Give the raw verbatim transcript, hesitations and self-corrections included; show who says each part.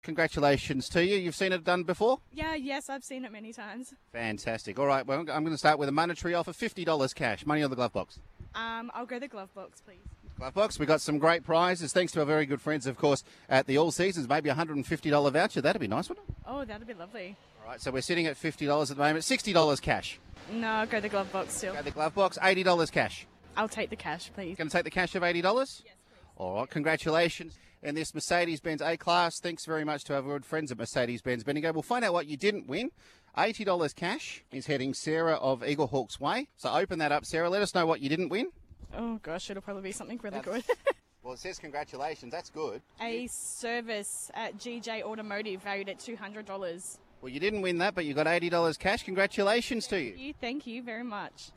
Speaker 1: Congratulations to you. You've seen it done before?
Speaker 2: Yeah, yes, I've seen it many times.
Speaker 1: Fantastic. All right, well, I'm going to start with a monetary offer, fifty dollars cash. Money or the glove box?
Speaker 2: Um, I'll go the glove box, please.
Speaker 1: Glove box, we got some great prizes, thanks to our very good friends, of course, at the All Seasons. Maybe a one hundred fifty dollars voucher. That'd be nice, wouldn't it?
Speaker 2: Oh, that'd be lovely.
Speaker 1: All right, so we're sitting at fifty dollars at the moment. sixty dollars cash.
Speaker 2: No, I'll go the glove box still.
Speaker 1: Go the glove box, eighty dollars cash.
Speaker 2: I'll take the cash, please.
Speaker 1: Going to take the cash of eighty dollars?
Speaker 2: Yes, please.
Speaker 1: All right, congratulations. And this Mercedes-Benz A-Class, thanks very much to our good friends at Mercedes-Benz Bendigo. We'll find out what you didn't win. eighty dollars cash is heading Sarah of Eaglehawks way. So open that up, Sarah. Let us know what you didn't win.
Speaker 2: Oh, gosh, it'll probably be something really
Speaker 1: That's-
Speaker 2: good.
Speaker 1: Well, it says congratulations. That's good.
Speaker 2: A service at G J Automotive valued at two hundred dollars.
Speaker 1: Well, you didn't win that, but you got eighty dollars cash. Congratulations to you.
Speaker 2: Thank you, thank you very much.